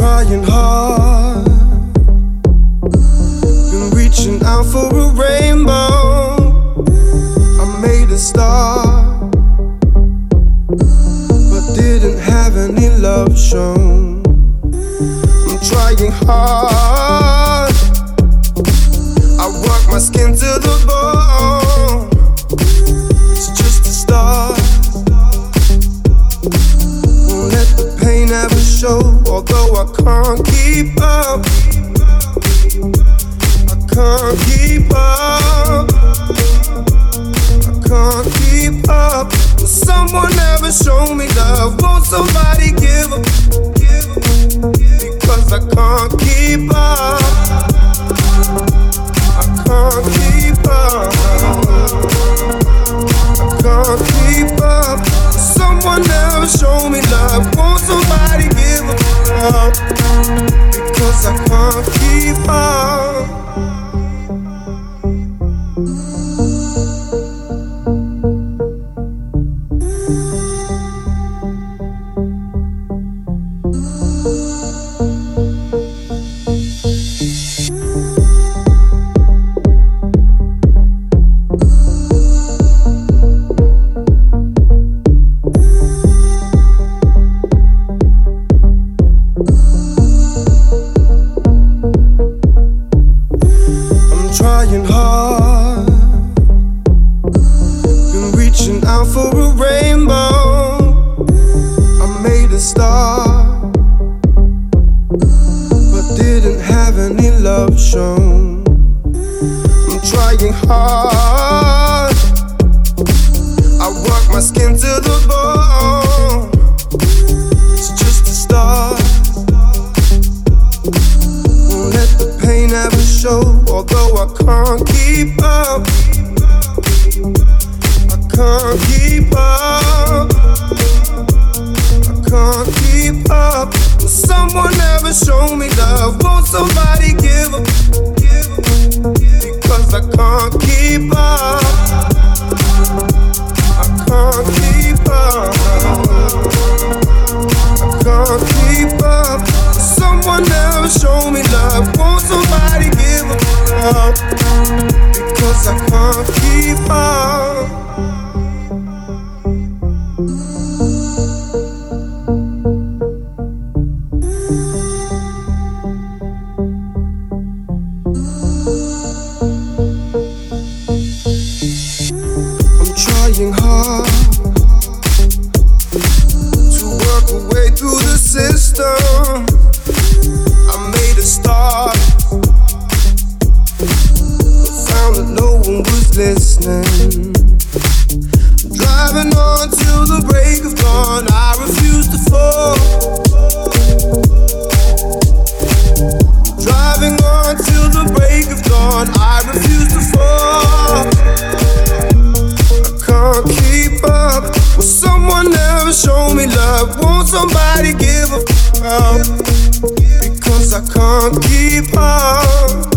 trying hard, been reaching out for a rainbow. I made a start, but didn't have any love shown. I'm trying hard, I work my skin to the bone. It's just a start, won't let the pain ever show. Although I can't keep up, I can't keep up, I can't keep up. Will someone ever show me love? Won't somebody give up? Because I can't keep up, I can't keep up, I can't keep up. Will someone ever show me love? Won't somebody give up? Because I can't keep up. Trying hard, been reaching out for a rainbow. I made a start, but didn't have any love shown. I'm trying hard, I work my skin to the bone. It's just a start, won't let the pain ever show. Although I can't keep up, I can't keep up, I can't keep up. Will someone ever show me love? Won't somebody give up? Because I can't keep up, I can't keep up, I can't keep up. Will someone ever show me love? Won't somebody give up? Because I can't keep up. I'm trying hard to work a way through the system. I made a start, found that no one was listening. I'm driving on till the break of dawn. I refuse to fall. I'm driving on till the break of dawn. I refuse to fall. I can't keep up. Will someone ever show me love? Won't somebody give up? Because I can't keep up.